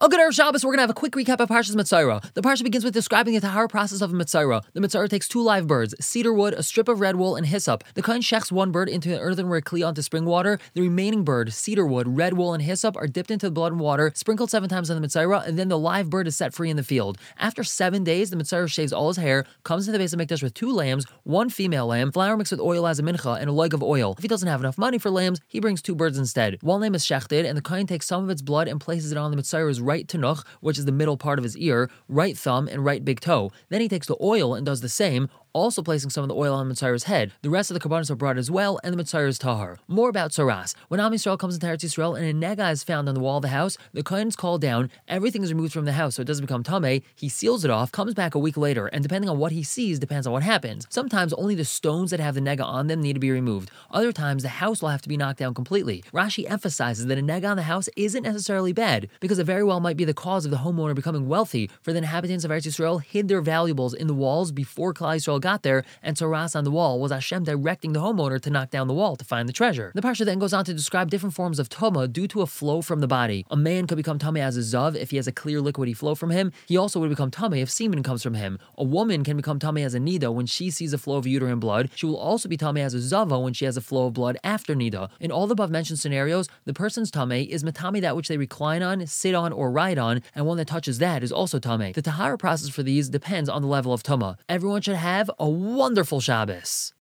A good Erev Shabbos, we're going to have a quick recap of Parshas Metzora. The Parsha begins with describing the tahara process of a Metzora. The Metzora takes 2 live birds, cedar wood, a strip of red wool, and hyssop. The kohen shechs one bird into an earthenware kli onto spring water. The remaining bird, cedar wood, red wool, and hyssop are dipped into the blood and water, sprinkled 7 times on the Metzora, and then the live bird is set free in the field. After 7 days, the Metzora shaves all his hair, comes to the base of Mikdash with 2 lambs, 1 female lamb, flour mixed with oil as a mincha, and a leg of oil. If he doesn't have enough money for lambs, he brings 2 birds instead. One lamb is shechted, and the kohen takes some of its blood and places it on the Metzora's right tenuch, which is the middle part of his ear, right thumb, and right big toe. Then he takes the oil and does the same, also placing some of the oil on the Metzora's head. The rest of the karbanos are brought as well, and the Metzora is tahar. More about Tzoras. When Am Yisrael comes into Eretz Yisrael and a nega is found on the wall of the house, the kohen is called down, everything is removed from the house so it doesn't become tameh, he seals it off, comes back a week later, and depending on what he sees depends on what happens. Sometimes only the stones that have the nega on them need to be removed. Other times the house will have to be knocked down completely. Rashi emphasizes that a nega on the house isn't necessarily bad, because it very well might be the cause of the homeowner becoming wealthy, for the inhabitants of Eretz Yisrael hid their valuables in the walls before Klal Yisrael got there, and Tzoras on the wall was Hashem directing the homeowner to knock down the wall to find the treasure. The parsha then goes on to describe different forms of tuma due to a flow from the body. A man could become tameh as a zav if he has a clear liquidy flow from him. He also would become tameh if semen comes from him. A woman can become tameh as a nida when she sees a flow of uterine blood. She will also be tameh as a zava when she has a flow of blood after nida. In all the above mentioned scenarios, the person's tameh is matami that which they recline on, sit on, or ride on, and one that touches that is also tameh. The tahara process for these depends on the level of tuma. Everyone should have a wonderful Shabbos.